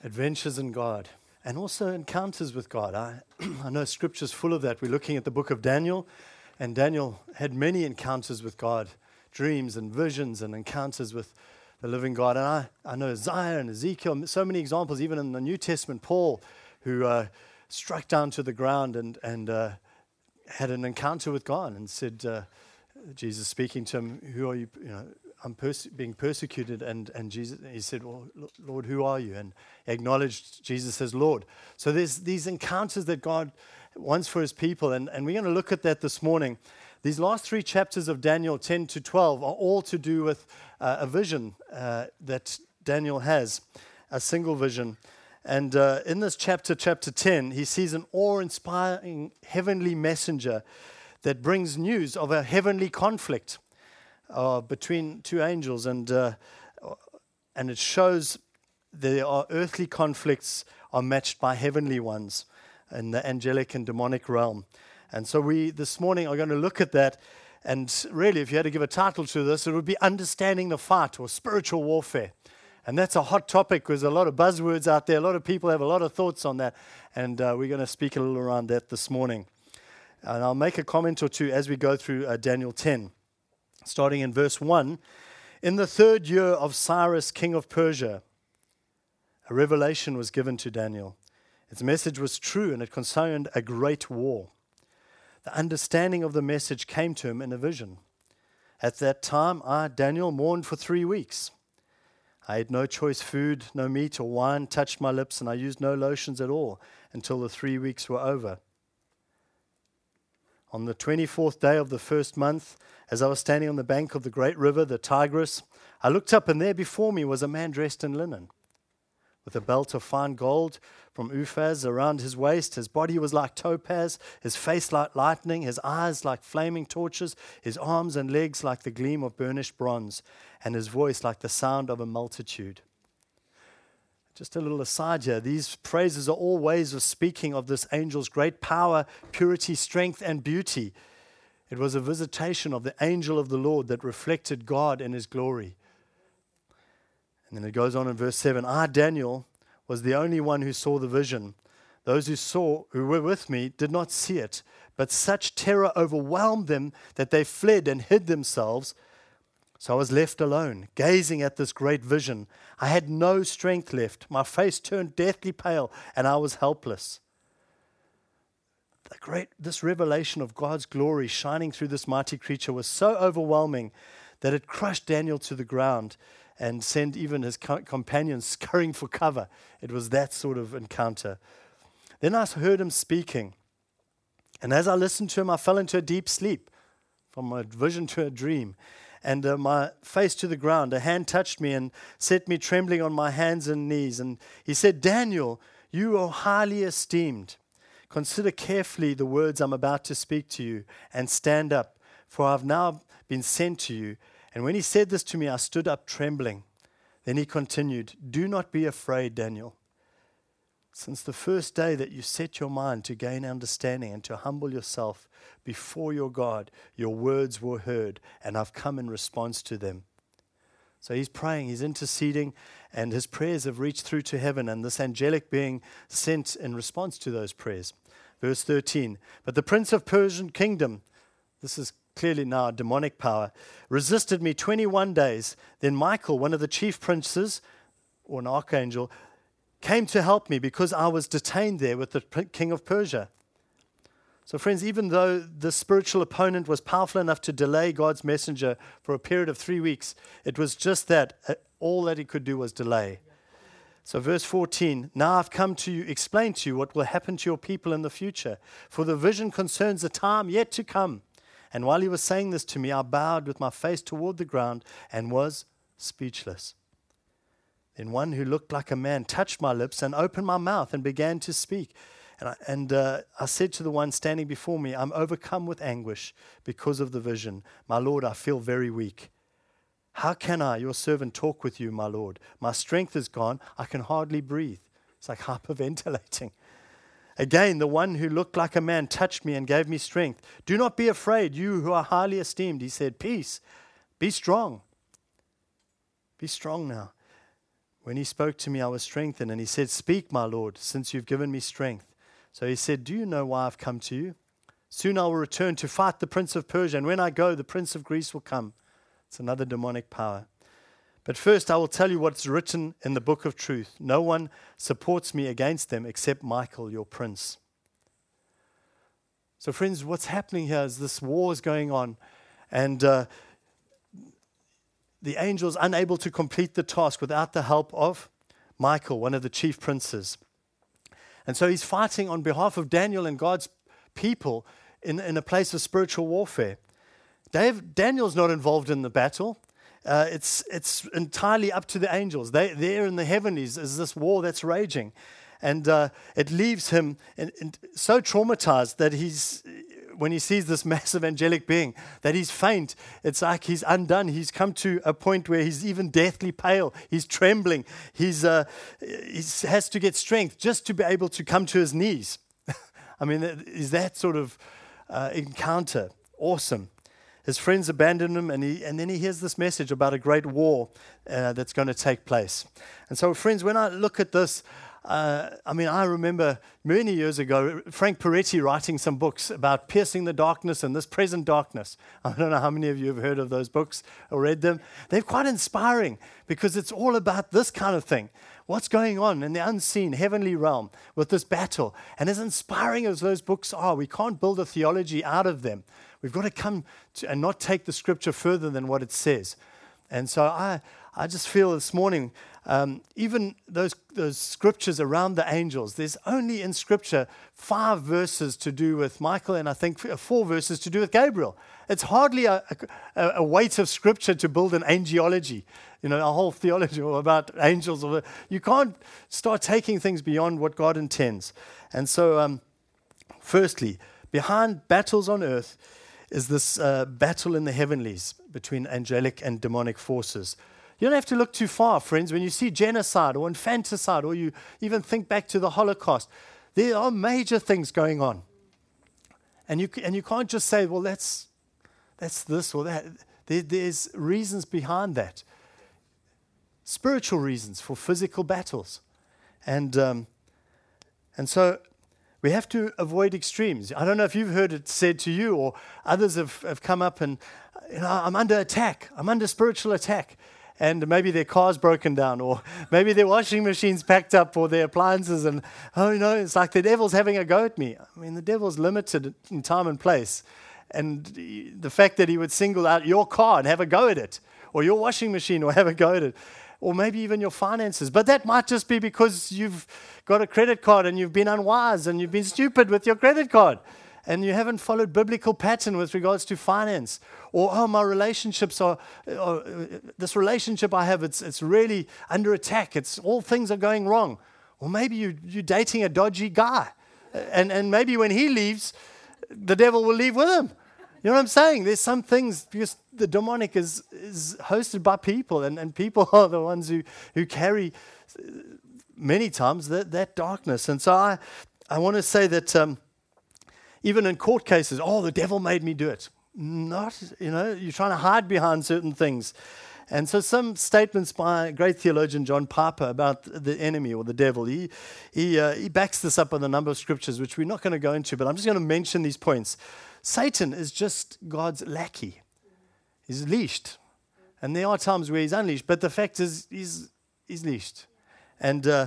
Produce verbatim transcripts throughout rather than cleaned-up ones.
adventures in God, and also encounters with God. I, I know Scripture's full of that. We're looking at the book of Daniel, and Daniel had many encounters with God, dreams and visions and encounters with the living God. And I, I know Isaiah and Ezekiel, so many examples, even in the New Testament, Paul, who uh, struck down to the ground and, and uh, had an encounter with God and said, uh, Jesus speaking to him, who are you, you know, I'm perse- being persecuted, and, and Jesus, he said, well, Lord, who are you? And he acknowledged Jesus as Lord. So there's these encounters that God wants for his people, and, and we're going to look at that this morning. These last three chapters of Daniel, ten to twelve, are all to do with uh, a vision uh, that Daniel has, a single vision. And uh, in this chapter, chapter ten, he sees an awe-inspiring heavenly messenger that brings news of a heavenly conflict Uh, between two angels, and uh, and it shows there are earthly conflicts are matched by heavenly ones in the angelic and demonic realm. And so we this morning are going to look at that, and really, if you had to give a title to this, it would be Understanding the Fight, or Spiritual Warfare. And that's a hot topic because a lot of buzzwords out there, a lot of people have a lot of thoughts on that, and uh, we're going to speak a little around that this morning. And I'll make a comment or two as we go through uh, Daniel ten. Starting in verse one, in the third year of Cyrus, king of Persia, a revelation was given to Daniel. Its message was true, and it concerned a great war. The understanding of the message came to him in a vision. At that time, I, Daniel, mourned for three weeks. I ate no choice food, no meat or wine touched my lips, and I used no lotions at all until the three weeks were over. On the twenty-fourth day of the first month, as I was standing on the bank of the great river, the Tigris, I looked up, and there before me was a man dressed in linen, with a belt of fine gold from Uphaz around his waist. His body was like topaz, his face like lightning, his eyes like flaming torches, his arms and legs like the gleam of burnished bronze, and his voice like the sound of a multitude. Just a little aside here, these phrases are all ways of speaking of this angel's great power, purity, strength, and beauty. It was a visitation of the angel of the Lord that reflected God in his glory. And then it goes on in verse seven, I, Daniel, was the only one who saw the vision. Those who saw, who were with me, did not see it, but such terror overwhelmed them that they fled and hid themselves. So I was left alone, gazing at this great vision. I had no strength left. My face turned deathly pale, and I was helpless. The great, this revelation of God's glory shining through this mighty creature was so overwhelming that it crushed Daniel to the ground and sent even his co- companions scurrying for cover. It was that sort of encounter. Then I heard him speaking, and as I listened to him, I fell into a deep sleep, from a vision to a dream. And uh, my face to the ground, a hand touched me and set me trembling on my hands and knees. And he said, Daniel, you are highly esteemed. Consider carefully the words I'm about to speak to you, and stand up, for I've now been sent to you. And when he said this to me, I stood up trembling. Then he continued, do not be afraid, Daniel. Since the first day that you set your mind to gain understanding and to humble yourself before your God, your words were heard, and I've come in response to them. So he's praying, he's interceding, and his prayers have reached through to heaven, and this angelic being sent in response to those prayers. Verse thirteen, but the prince of Persian kingdom, this is clearly now a demonic power, resisted me twenty-one days. Then Michael, one of the chief princes, or an archangel, came to help me because I was detained there with the king of Persia. So friends, even though the spiritual opponent was powerful enough to delay God's messenger for a period of three weeks, it was just that, uh, all that he could do was delay. So verse fourteen, now I've come to you, explain to you what will happen to your people in the future, for the vision concerns a time yet to come. And while he was saying this to me, I bowed with my face toward the ground and was speechless. Then one who looked like a man touched my lips and opened my mouth and began to speak. And, I, and uh, I said to the one standing before me, I'm overcome with anguish because of the vision. My Lord, I feel very weak. How can I, your servant, talk with you, my Lord? My strength is gone. I can hardly breathe. It's like hyperventilating. Again, the one who looked like a man touched me and gave me strength. Do not be afraid, you who are highly esteemed. He said, peace, be strong. Be strong now. When he spoke to me, I was strengthened. And he said, speak, my Lord, since you've given me strength. So he said, do you know why I've come to you? Soon I will return to fight the prince of Persia. And when I go, the prince of Greece will come. It's another demonic power. But first, I will tell you what's written in the book of truth. No one supports me against them except Michael, your prince. So friends, what's happening here is this war is going on. And uh, the angel is unable to complete the task without the help of Michael, one of the chief princes. And so he's fighting on behalf of Daniel and God's people in, in a place of spiritual warfare. Dave, Daniel's not involved in the battle. Uh, it's it's entirely up to the angels. They, they're in the heavenlies as this war that's raging. And uh, it leaves him in, in, so traumatized that he's, when he sees this massive angelic being, that he's faint. It's like he's undone. He's come to a point where he's even deathly pale. He's trembling. He's uh, he has to get strength just to be able to come to his knees. I mean, is that sort of uh, encounter awesome? His friends abandon him, and he and then he hears this message about a great war uh, that's going to take place. And so, friends, when I look at this, Uh, I mean, I remember many years ago, Frank Peretti writing some books about piercing the darkness and this present darkness. I don't know how many of you have heard of those books or read them. They're quite inspiring because it's all about this kind of thing. What's going on in the unseen heavenly realm with this battle? And as inspiring as those books are, we can't build a theology out of them. We've got to come to, and not take the scripture further than what it says. And so I, I just feel this morning, Um, even those those scriptures around the angels, there's only in Scripture five verses to do with Michael, and I think four verses to do with Gabriel. It's hardly a, a, a weight of Scripture to build an angelology, you know, a whole theology about angels. You can't start taking things beyond what God intends. And so, um, firstly, behind battles on earth is this uh, battle in the heavenlies between angelic and demonic forces. You don't have to look too far, friends. When you see genocide or infanticide, or you even think back to the Holocaust, there are major things going on. And you and you can't just say, well, that's that's this or that. There, there's reasons behind that. Spiritual reasons for physical battles. And um, and so we have to avoid extremes. I don't know if you've heard it said to you, or others have, have come up and, you know, I'm under attack. I'm under spiritual attack. And maybe their car's broken down, or maybe their washing machine's packed up, or their appliances, and, oh, you know, it's like the devil's having a go at me. I mean, the devil's limited in time and place. And the fact that he would single out your car and have a go at it, or your washing machine, or have a go at it, or maybe even your finances. But that might just be because you've got a credit card and you've been unwise and you've been stupid with your credit card. And you haven't followed biblical pattern with regards to finance. Or, oh, my relationships are, uh, this relationship I have, it's it's really under attack. It's all things are going wrong. Or maybe you, you're dating a dodgy guy. And, and maybe when he leaves, the devil will leave with him. You know what I'm saying? There's some things, because the demonic is, is hosted by people. And, and people are the ones who, who carry many times that, that darkness. And so I, I want to say that... Um, Even in court cases, oh, the devil made me do it. Not, you know, you're trying to hide behind certain things. And so some statements by great theologian John Piper about the enemy or the devil, he he, uh, he backs this up with a number of scriptures, which we're not going to go into, but I'm just going to mention these points. Satan is just God's lackey. He's leashed. And there are times where he's unleashed, but the fact is he's, he's leashed. And, uh,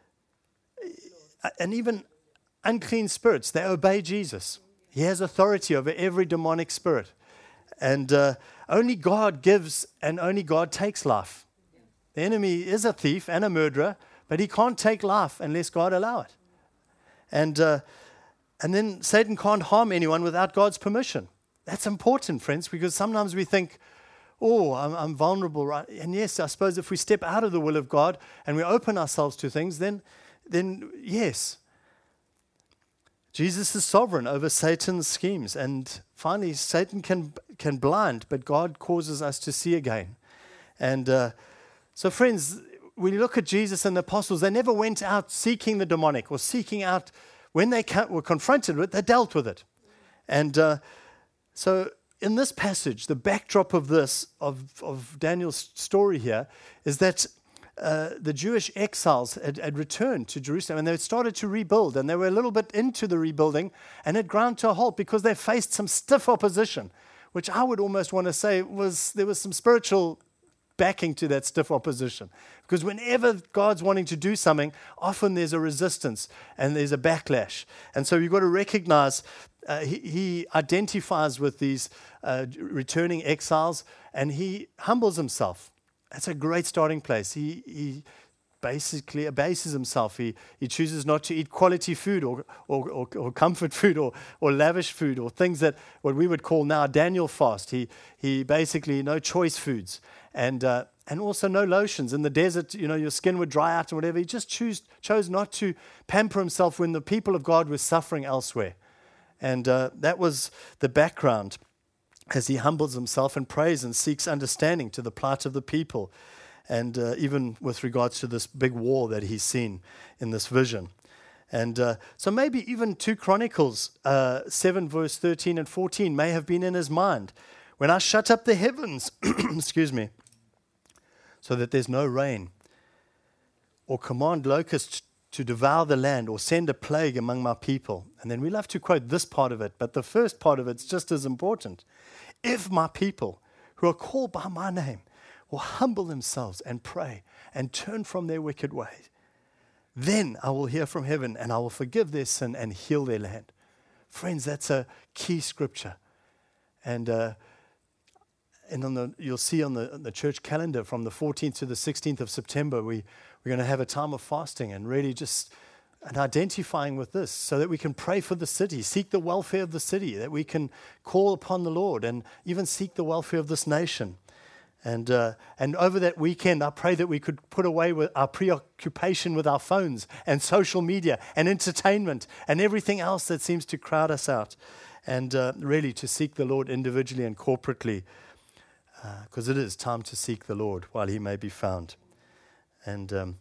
and even... unclean spirits, they obey Jesus. He has authority over every demonic spirit. And uh, only God gives and only God takes life. The enemy is a thief and a murderer, but he can't take life unless God allow it. And, uh, and then Satan can't harm anyone without God's permission. That's important, friends, because sometimes we think, oh, I'm, I'm vulnerable, right? And yes, I suppose if we step out of the will of God and we open ourselves to things, then, then yes, Jesus is sovereign over Satan's schemes. And finally, Satan can can blind, but God causes us to see again. And uh, so, friends, when you look at Jesus and the apostles, they never went out seeking the demonic or seeking out. When they were confronted with it, they dealt with it. And uh, so in this passage, the backdrop of this, of, of Daniel's story here, is that uh, the Jewish exiles had, had returned to Jerusalem and they had started to rebuild, and they were a little bit into the rebuilding and had ground to a halt because they faced some stiff opposition, which I would almost want to say was there was some spiritual backing to that stiff opposition. Because whenever God's wanting to do something, often there's a resistance and there's a backlash. And so you've got to recognize uh, he, he identifies with these uh, returning exiles and he humbles himself. That's a great starting place. He, he basically abases himself. He, he chooses not to eat quality food or, or, or, or comfort food or, or lavish food or things that what we would call now Daniel fast. He, he basically, no choice foods. And uh, and also no lotions. In the desert, you know, your skin would dry out or whatever. He just choose, chose not to pamper himself when the people of God were suffering elsewhere. And uh, that was the background as he humbles himself and prays and seeks understanding to the plight of the people. And uh, even with regards to this big war that he's seen in this vision. And uh, so maybe even two Chronicles uh, seven, verse thirteen and fourteen may have been in his mind. When I shut up the heavens, excuse me, so that there's no rain, or command locusts to devour the land, or send a plague among my people. And then we love to quote this part of it, but the first part of it's just as important. If my people who are called by my name will humble themselves and pray and turn from their wicked ways, then I will hear from heaven and I will forgive their sin and heal their land. Friends, that's a key scripture. And uh, And on the, you'll see on the, on the church calendar from the fourteenth to the sixteenth of September, we, we're going to have a time of fasting and really just and identifying with this so that we can pray for the city, seek the welfare of the city, that we can call upon the Lord and even seek the welfare of this nation. And uh, and over that weekend, I pray that we could put away with our preoccupation with our phones and social media and entertainment and everything else that seems to crowd us out, and uh, really to seek the Lord individually and corporately. Because uh, it is time to seek the Lord while he may be found. And um,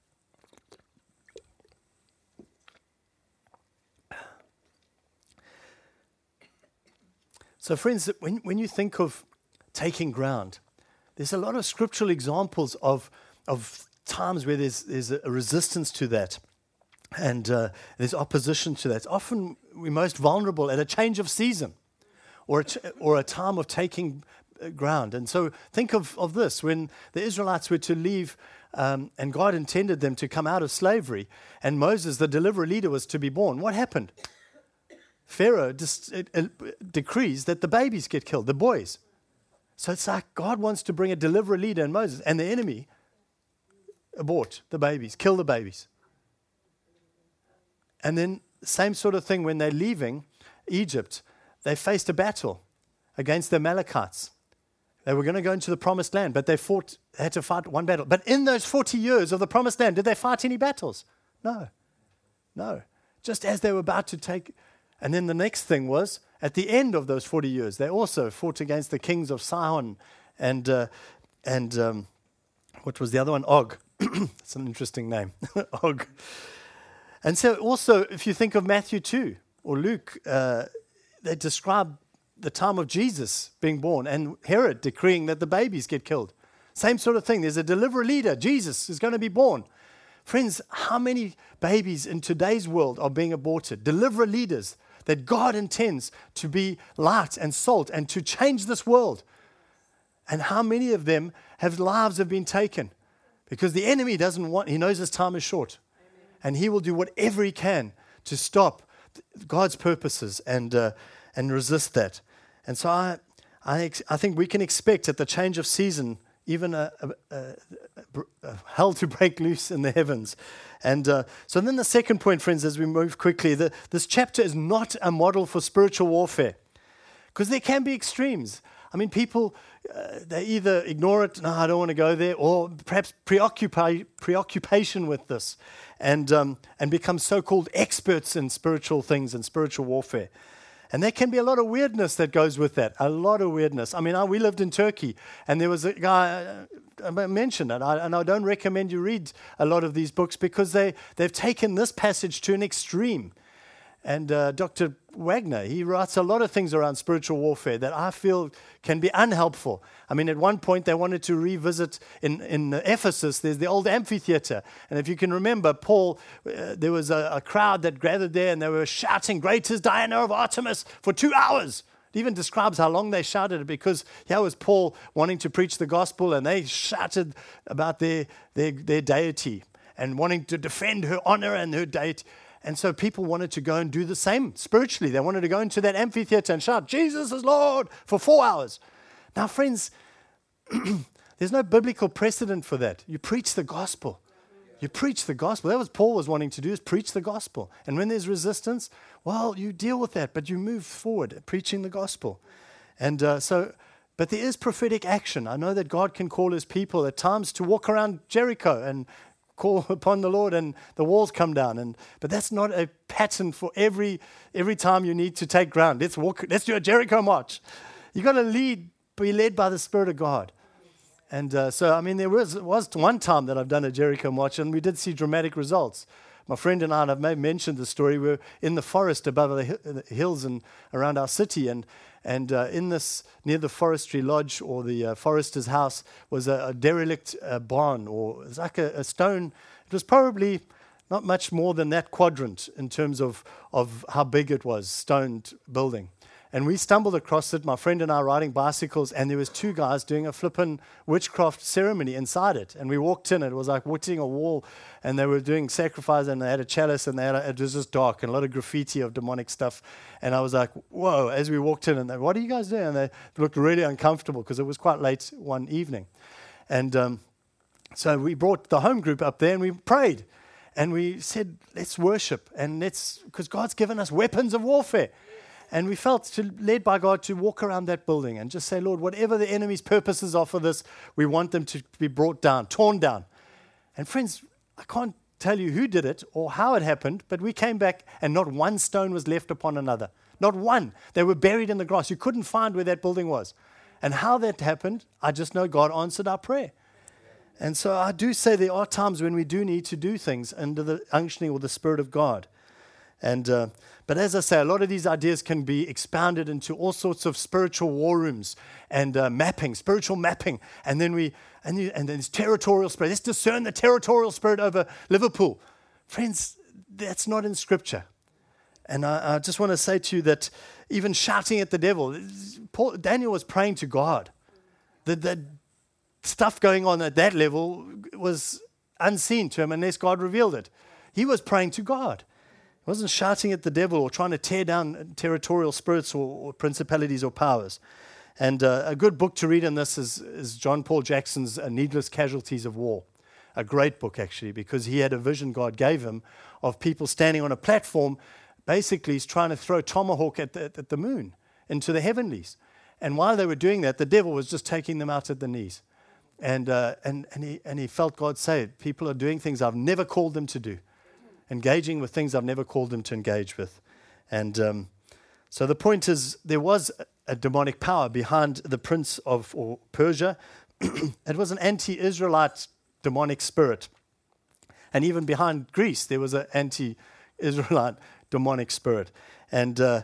so friends, when, when you think of taking ground, there's a lot of scriptural examples of, of times where there's, there's a resistance to that. And uh, there's opposition to that. Often we're most vulnerable at a change of season or a, ch- or a time of taking ground. And so think of, of this, when the Israelites were to leave um, and God intended them to come out of slavery and Moses, the deliverer leader, was to be born. What happened? Pharaoh dis- it, it decrees that the babies get killed, the boys. So it's like God wants to bring a deliverer leader in Moses, and the enemy abort the babies, kill the babies. And then same sort of thing when they're leaving Egypt, they faced a battle against the Amalekites. They were going to go into the promised land, but they fought, they had to fight one battle. But in those forty years of the promised land, did they fight any battles? No. No. Just as they were about to take. And then the next thing was, at the end of those forty years, they also fought against the kings of Sihon and, uh, and um, what was the other one? Og. It's an interesting name. Og. And so also, if you think of Matthew two or Luke, uh, they describe the time of Jesus being born and Herod decreeing that the babies get killed. Same sort of thing. There's a deliverer leader. Jesus is going to be born. Friends, how many babies in today's world are being aborted? Deliverer leaders that God intends to be light and salt and to change this world. And how many of them have lives have been taken? Because the enemy doesn't want, he knows his time is short. Amen. And he will do whatever he can to stop God's purposes and uh, and resist that. And so I, I, ex- I think we can expect at the change of season, even a, a, a, a hell to break loose in the heavens. And uh, so then the second point, friends, as we move quickly, the, this chapter is not a model for spiritual warfare, because there can be extremes. I mean, people, uh, they either ignore it, no, I don't want to go there, or perhaps preoccupy, preoccupation with this and, um, and become so-called experts in spiritual things and spiritual warfare. And there can be a lot of weirdness that goes with that, a lot of weirdness. I mean, I, we lived in Turkey, and there was a guy, uh, I mentioned it, I, and I don't recommend you read a lot of these books because they, they've taken this passage to an extreme. And uh, Doctor Wagner, he writes a lot of things around spiritual warfare that I feel can be unhelpful. I mean, at one point they wanted to revisit in, in Ephesus, there's the old amphitheater. And if you can remember, Paul, uh, there was a, a crowd that gathered there and they were shouting, "Great is Diana of Artemis," for two hours. It even describes how long they shouted it, because here was Paul wanting to preach the gospel and they shouted about their, their, their deity and wanting to defend her honor and her deity. And so people wanted to go and do the same spiritually. They wanted to go into that amphitheater and shout, "Jesus is Lord," for four hours. Now, friends, there's no biblical precedent for that. You preach the gospel. You preach the gospel. That was Paul was wanting to do, is preach the gospel. And when there's resistance, well, you deal with that, but you move forward preaching the gospel. And uh, so, but there is prophetic action. I know that God can call his people at times to walk around Jericho and call upon the Lord and the walls come down. And but that's not a pattern for every every time you need to take ground. Let's walk. Let's do a Jericho march. You got to lead, be led by the Spirit of God. And uh, so, I mean, there was was one time that I've done a Jericho march, and we did see dramatic results. My friend and I, and I've maybe mentioned the story, we were in the forest above the, hi- the hills and around our city, and and uh, in this, near the forestry lodge or the uh, forester's house, was a, a derelict uh, barn, or it was like a, a stone. It was probably not much more than that quadrant in terms of, of how big it was, stoned building. And we stumbled across it, my friend and I riding bicycles, and there was two guys doing a flippin' witchcraft ceremony inside it. And we walked in, it was like hitting a wall, and they were doing sacrifice, and they had a chalice, and they had a, it was just dark, and a lot of graffiti of demonic stuff. And I was like, whoa, as we walked in, and they, "What are you guys doing?" And they looked really uncomfortable, because it was quite late one evening. And um, so we brought the home group up there, and we prayed. And we said, let's worship, and let's, because God's given us weapons of warfare. And we felt to, led by God to walk around that building and just say, "Lord, whatever the enemy's purposes are for this, we want them to be brought down, torn down." And friends, I can't tell you who did it or how it happened, but we came back and not one stone was left upon another. Not one. They were buried in the grass. You couldn't find where that building was. And how that happened, I just know God answered our prayer. And so I do say there are times when we do need to do things under the unctioning or the Spirit of God. And uh, but as I say, a lot of these ideas can be expounded into all sorts of spiritual war rooms and uh, mapping, spiritual mapping, and then we and, you, and then there's territorial spirit. Let's discern the territorial spirit over Liverpool, friends. That's not in Scripture. And I, I just want to say to you that even shouting at the devil, Paul, Daniel was praying to God. The, the stuff going on at that level was unseen to him unless God revealed it. He was praying to God. He wasn't shouting at the devil or trying to tear down territorial spirits or, or principalities or powers. And uh, a good book to read in this is, is John Paul Jackson's uh, Needless Casualties of War. A great book, actually, because he had a vision God gave him of people standing on a platform. Basically, he's trying to throw tomahawk at the, at the moon into the heavenlies. And while they were doing that, the devil was just taking them out at the knees. And uh, and and he and he felt God say, people are doing things I've never called them to do, engaging with things I've never called them to engage with. And um, so the point is, there was a demonic power behind the prince of or Persia. It was an anti-Israelite demonic spirit. And even behind Greece, there was an anti-Israelite demonic spirit. And uh,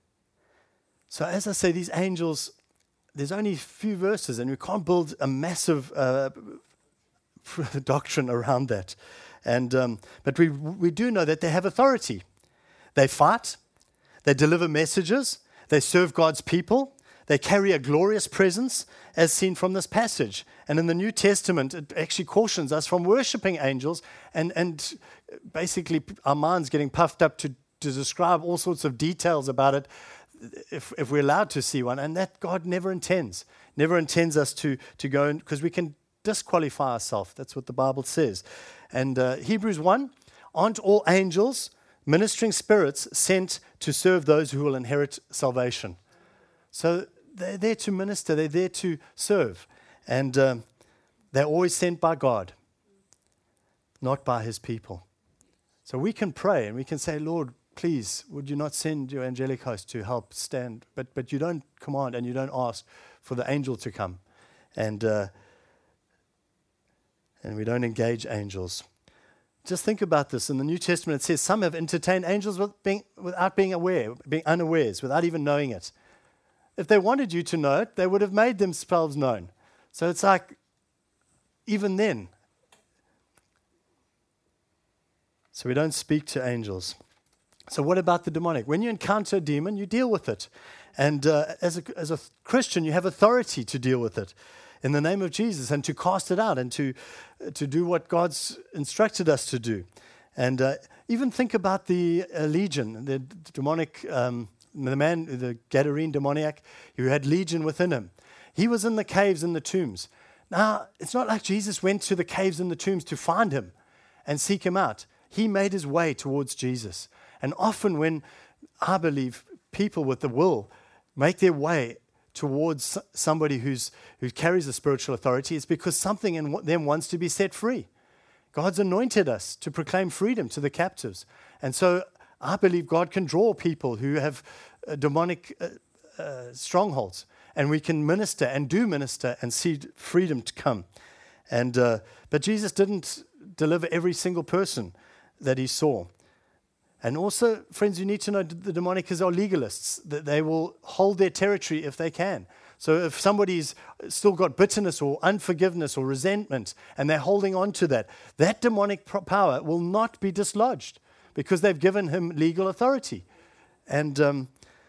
so as I say, these angels, there's only a few verses, and we can't build a massive uh, doctrine around that. And um, but we we do know that they have authority. They fight, they deliver messages, they serve God's people, they carry a glorious presence, as seen from this passage. And in the New Testament, it actually cautions us from worshiping angels and, and basically our minds getting puffed up to, to describe all sorts of details about it if, if we're allowed to see one. And that God never intends, never intends us to, to go in, because we can disqualify ourselves. That's what the Bible says. And uh, Hebrews one, aren't all angels ministering spirits sent to serve those who will inherit salvation? So they're there to minister, they're there to serve. And um, they're always sent by God, not by his people. So we can pray and we can say, Lord, please, would you not send your angelic host to help stand? But but you don't command and you don't ask for the angel to come. And uh, and we don't engage angels. just think about this. In the New Testament, it says some have entertained angels with being, without being aware, being unawares, without even knowing it. If they wanted you to know it, they would have made themselves known. So it's like, even then. So we don't speak to angels. So what about the demonic? When you encounter a demon, you deal with it. And uh, as, a, as a Christian, you have authority to deal with it in the name of Jesus and to cast it out and to, uh, to do what God's instructed us to do. And uh, even think about the uh, legion, the demonic, um, the man, the Gadarene demoniac who had legion within him. He was in the caves and the tombs. Now, it's not like Jesus went to the caves and the tombs to find him and seek him out. He made his way towards Jesus. And often when, I believe, people with the will make their way towards somebody who's who carries a spiritual authority, it's because something in them wants to be set free. God's anointed us to proclaim freedom to the captives. And so I believe God can draw people who have uh, demonic uh, uh, strongholds, and we can minister and do minister and see freedom to come. And uh, but Jesus didn't deliver every single person that he saw. And also, friends, you need to know the demonic are legalists, that they will hold their territory if they can. So if somebody's still got bitterness or unforgiveness or resentment, and they're holding on to that, that demonic power will not be dislodged because they've given him legal authority. And, um,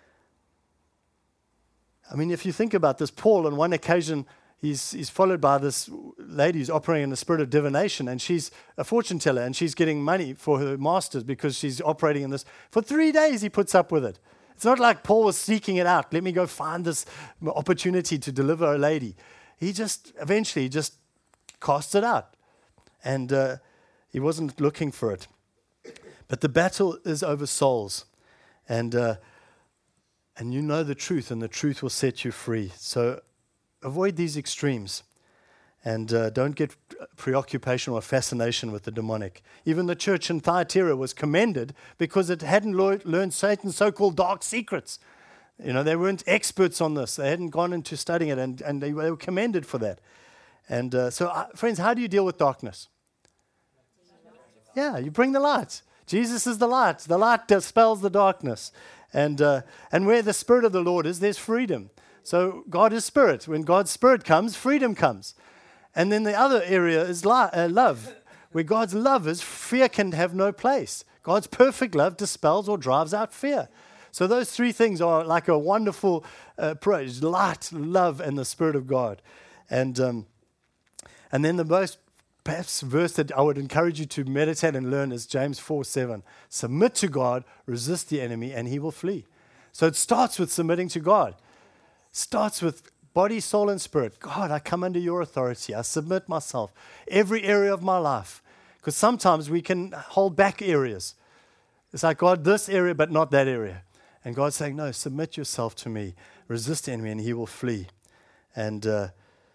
I mean, if you think about this, Paul, on one occasion, He's, he's followed by this lady who's operating in the spirit of divination, and she's a fortune teller, and she's getting money for her masters because she's operating in this. For three days, he puts up with it. It's not like Paul was seeking it out. Let me go find this opportunity to deliver a lady. He just, eventually, just casts it out. And uh, he wasn't looking for it. But the battle is over souls. And, uh, and you know the truth, and the truth will set you free. So avoid these extremes, and uh, don't get preoccupation or fascination with the demonic. Even the church in Thyatira was commended because it hadn't lo- learned Satan's so-called dark secrets. You know, they weren't experts on this. They hadn't gone into studying it, and, and they, they were commended for that. And uh, so, uh, friends, how do you deal with darkness? Yeah, you bring the light. Jesus is the light. The light dispels the darkness. And uh, and where the Spirit of the Lord is, there's freedom. So God is spirit. When God's spirit comes, freedom comes. And then the other area is lo- uh, love. Where God's love is, fear can have no place. God's perfect love dispels or drives out fear. So those three things are like a wonderful uh, praise: light, love, and the Spirit of God. And um, and then the most perhaps verse that I would encourage you to meditate and learn is James four seven. Submit to God, resist the enemy, and he will flee. So it starts with submitting to God. Starts with body, soul, and spirit. God, I come under your authority. I submit myself. Every area of my life. Because sometimes we can hold back areas. It's like, God, this area, but not that area. And God's saying, no, submit yourself to me. Resist the enemy, and he will flee. And uh,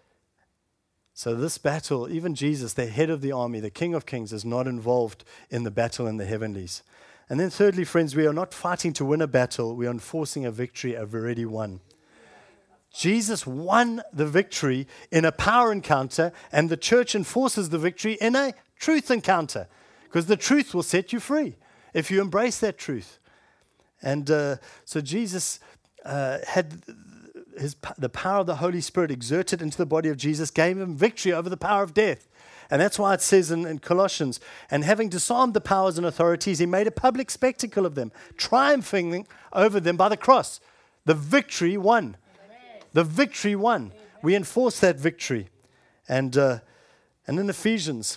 so this battle, even Jesus, the head of the army, the King of Kings, is not involved in the battle in the heavenlies. And then thirdly, friends, we are not fighting to win a battle. We are enforcing a victory I've already won. Jesus won the victory in a power encounter, and the church enforces the victory in a truth encounter, because the truth will set you free if you embrace that truth. And uh, so Jesus uh, had his, the power of the Holy Spirit exerted into the body of Jesus, gave him victory over the power of death. And that's why it says in, in Colossians, and having disarmed the powers and authorities, he made a public spectacle of them, triumphing over them by the cross. The victory won. The victory won. Amen. We enforce that victory. And uh, and in Ephesians,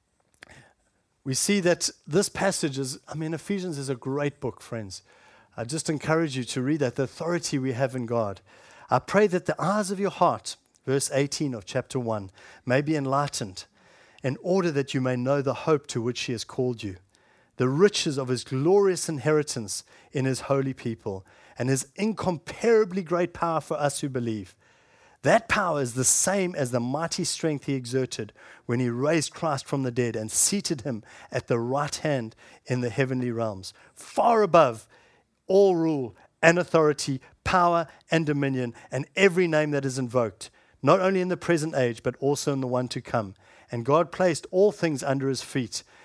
we see that this passage is, I mean, Ephesians is a great book, friends. I just encourage you to read that, the authority we have in God. I pray that the eyes of your heart, verse eighteen of chapter one, may be enlightened, in order that you may know the hope to which he has called you, the riches of his glorious inheritance in his holy people, and his incomparably great power for us who believe. That power is the same as the mighty strength he exerted when he raised Christ from the dead and seated him at the right hand in the heavenly realms, far above all rule and authority, power and dominion, and every name that is invoked, not only in the present age, but also in the one to come. And God placed all things under his feet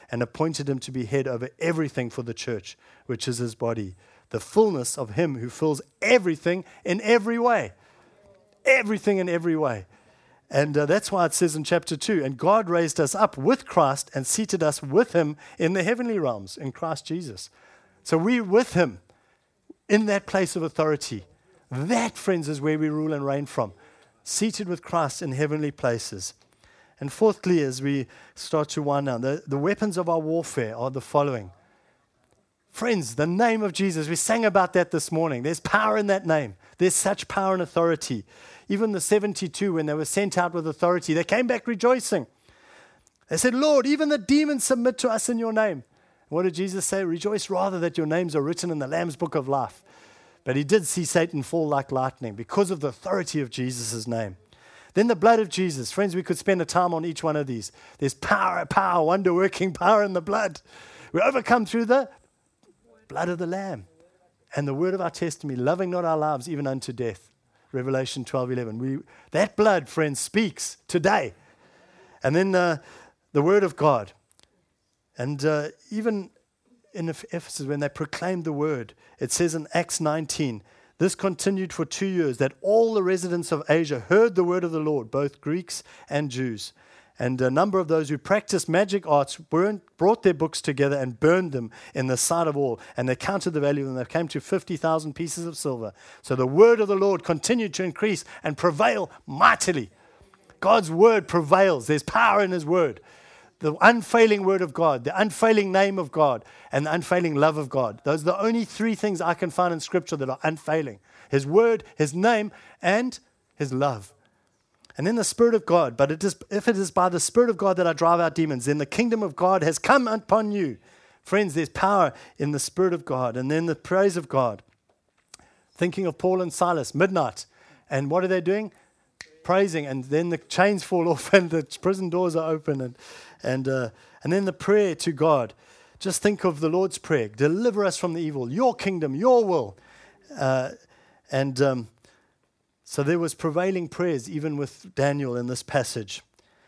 and appointed him to be head over everything for the church, which is his body, the fullness of him who fills everything in every way. Everything in every way. And uh, that's why it says in chapter two, and God raised us up with Christ and seated us with him in the heavenly realms in Christ Jesus. So we're with him in that place of authority. That, friends, is where we rule and reign from. Seated with Christ in heavenly places. And fourthly, as we start to wind down, the, the weapons of our warfare are the following. Friends, the name of Jesus, we sang about that this morning. There's power in that name. There's such power and authority. Even the seventy-two, when they were sent out with authority, they came back rejoicing. They said, Lord, even the demons submit to us in your name. What did Jesus say? Rejoice rather that your names are written in the Lamb's book of life. But he did see Satan fall like lightning because of the authority of Jesus' name. Then the blood of Jesus. Friends, we could spend a time on each one of these. There's power, power, wonder-working power in the blood. We overcome through the blood of the Lamb and the word of our testimony, loving not our lives even unto death. Revelation twelve eleven. We, that blood, friends, speaks today. And then uh, the word of God. And uh, even in Ephesus, when they proclaimed the word, it says in Acts nineteen, this continued for two years, that all the residents of Asia heard the word of the Lord, both Greeks and Jews. And a number of those who practiced magic arts burned, brought their books together and burned them in the sight of all. And they counted the value, and they came to fifty thousand pieces of silver. So the word of the Lord continued to increase and prevail mightily. God's word prevails. There's power in his word. The unfailing word of God, the unfailing name of God, and the unfailing love of God. Those are the only three things I can find in Scripture that are unfailing. His word, his name, and his love. And then the Spirit of God. But it is, if it is by the Spirit of God that I drive out demons, then the kingdom of God has come upon you. Friends, there's power in the Spirit of God. And then the praise of God. Thinking of Paul and Silas, midnight. And what are they doing? Praising. And then the chains fall off and the prison doors are open. And and uh, and then the prayer to God. Just think of the Lord's Prayer. Deliver us from the evil. Your kingdom, your will. Uh, and... Um, So there was prevailing prayers even with Daniel in this passage.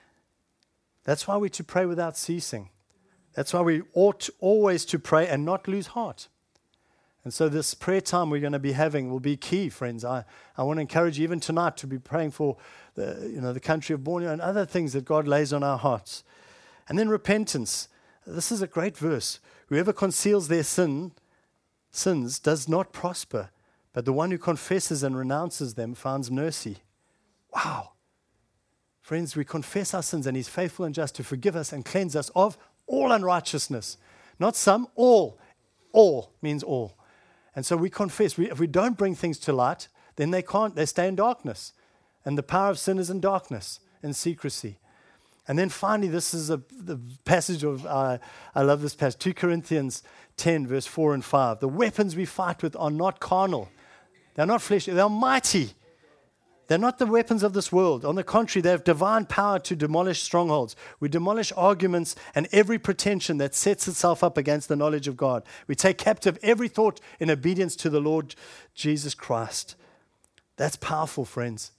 That's why we're to pray without ceasing. That's why we ought always to pray and not lose heart. And so this prayer time we're going to be having will be key, friends. I, I want to encourage you even tonight to be praying for the, you know, the country of Borneo and other things that God lays on our hearts. And then repentance. This is a great verse. Whoever conceals their sin, sins does not prosper. But the one who confesses and renounces them finds mercy. Wow. Friends, we confess our sins and he's faithful and just to forgive us and cleanse us of all unrighteousness. Not some, all. All means all. And so we confess. We, if we don't bring things to light, then they can't, they stay in darkness. And the power of sin is in darkness, in secrecy. And then finally, this is a, the passage of, uh, I love this passage, Second Corinthians ten, verse four and five. The weapons we fight with are not carnal. They're not fleshly. They're mighty. They're not the weapons of this world. On the contrary, they have divine power to demolish strongholds. We demolish arguments and every pretension that sets itself up against the knowledge of God. We take captive every thought in obedience to the Lord Jesus Christ. That's powerful, friends.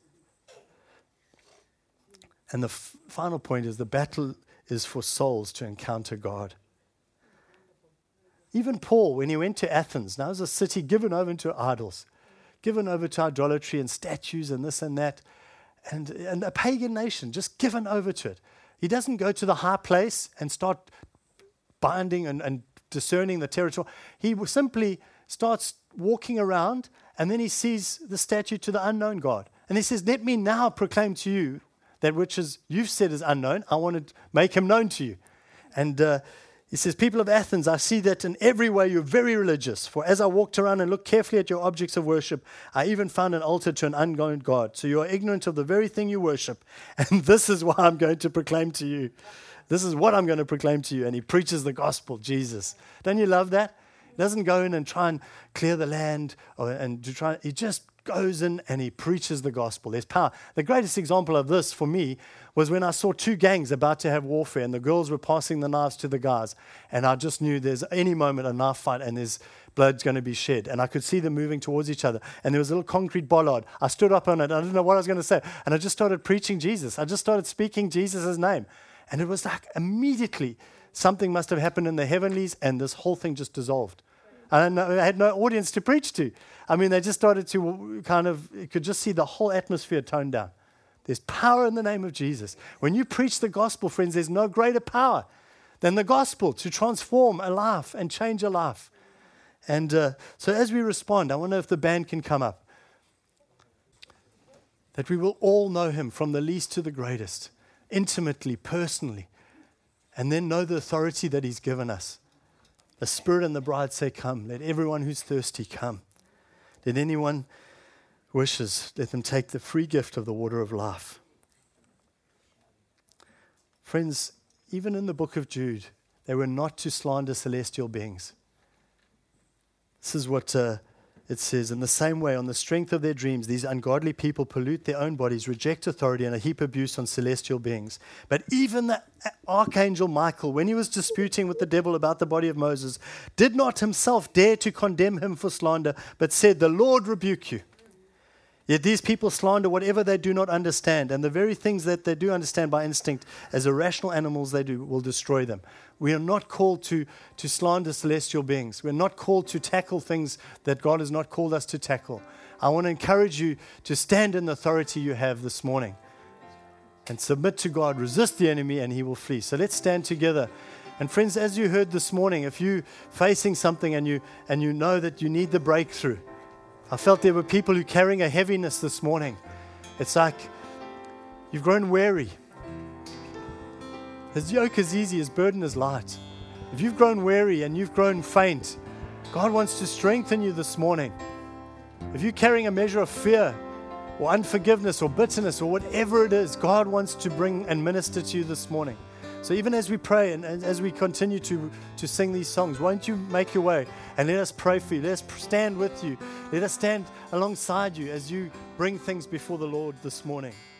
And the f- final point is the battle is for souls to encounter God. Even Paul, when he went to Athens, now it was a city given over to idols, given over to idolatry and statues and this and that, and, and a pagan nation, just given over to it. He doesn't go to the high place and start binding and, and discerning the territory. He simply starts walking around, and then he sees the statue to the unknown God. And he says, let me now proclaim to you that which is you've said is unknown. I want to make him known to you. And uh, he says, people of Athens, I see that in every way you're very religious. For as I walked around and looked carefully at your objects of worship, I even found an altar to an unknown God. So you are ignorant of the very thing you worship. And this is why I'm going to proclaim to you. This is what I'm going to proclaim to you. And he preaches the gospel, Jesus. Don't you love that? He doesn't go in and try and clear the land, or, and to try. He just goes in and he preaches the gospel. There's power. The greatest example of this for me was when I saw two gangs about to have warfare, and the girls were passing the knives to the guys, and I just knew there's any moment a knife fight and there's blood's going to be shed, and I could see them moving towards each other, and there was a little concrete bollard. I stood up on it. I didn't know what I was going to say, and I just started preaching Jesus. I just started speaking Jesus' name, and it was like immediately something must have happened in the heavenlies, and this whole thing just dissolved. And I had no audience to preach to. I mean, they just started to kind of, you could just see the whole atmosphere tone down. There's power in the name of Jesus. When you preach the gospel, friends, there's no greater power than the gospel to transform a life and change a life. And uh, so as we respond, I wonder if the band can come up. That we will all know him from the least to the greatest, intimately, personally, and then know the authority that he's given us. The Spirit and the bride say, come. Let everyone who's thirsty come. Let anyone who wishes, let them take the free gift of the water of life. Friends, even in the book of Jude, they were not to slander celestial beings. This is what uh, it says. In the same way, on the strength of their dreams, these ungodly people pollute their own bodies, reject authority, and heap abuse on celestial beings. But even the archangel Michael, when he was disputing with the devil about the body of Moses, did not himself dare to condemn him for slander, but said, the Lord rebuke you. Yet these people slander whatever they do not understand, and the very things that they do understand by instinct, as irrational animals they do, will destroy them. We are not called to, to slander celestial beings. We're not called to tackle things that God has not called us to tackle. I want to encourage you to stand in the authority you have this morning and submit to God, resist the enemy, and he will flee. So let's stand together. And friends, as you heard this morning, if you're facing something and you and you know that you need the breakthrough, I felt there were people who are carrying a heaviness this morning. It's like you've grown weary. His yoke is easy, his burden is light. If you've grown weary and you've grown faint, God wants to strengthen you this morning. If you're carrying a measure of fear or unforgiveness or bitterness or whatever it is, God wants to bring and minister to you this morning. So even as we pray and, and as we continue to, to sing these songs, won't you make your way and let us pray for you. Let us stand with you. Let us stand alongside you as you bring things before the Lord this morning.